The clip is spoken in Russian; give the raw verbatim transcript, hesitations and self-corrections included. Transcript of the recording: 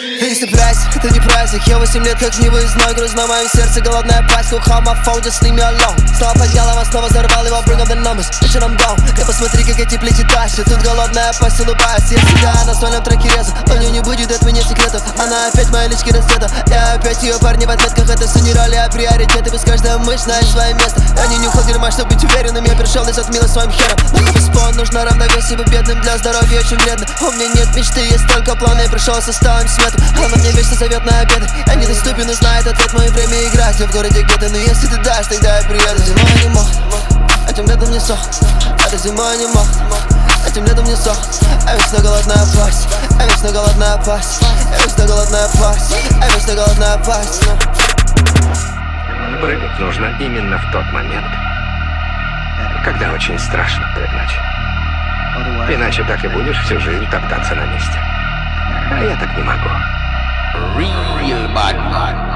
Не цепляйся, это не праздник. Я восемь лет как не выездной. Груз на моем сердце, голодная пасть. Cook how my phone, just leave me alone. Снова поднял его, снова взорвал его. Bring up the numbers, вечером down. Ты посмотри, как эти плечи тащат. Тут голодная пасть улыбается. Я всегда на сольном треке резу. Но у нее не будет от меня секретов. Она опять в моей личке раздета. Я опять ее парни в отметках. Это все не роли, а приоритеты. Пусть каждая мышь знает свое место. Я не нюхал дерьма, чтобы быть уверенным. Я пришел и затмила своим хером. Но спон нужно равновесие, быть бедным для здоровья очень вредно. У меня нет мечты, есть только планы. Я пришел со сталым светом. Она мне вечно зовет на обеды. Я недоступен и знает ответ, мое время играть. Я в городе где-то, но если ты дашь, тогда я приеду. Зимой я не мог, этим летом не сох. Это зимой я не мог, этим летом не сох. Я вечно голодная пасть, я вечно голодная пасть, я вечно голодная пасть, я вечно голодная пасть. Прыгать нужно именно в тот момент, когда очень страшно прыгнуть. Иначе так и будешь всю жизнь топтаться на месте. А я так не могу. Real bad man.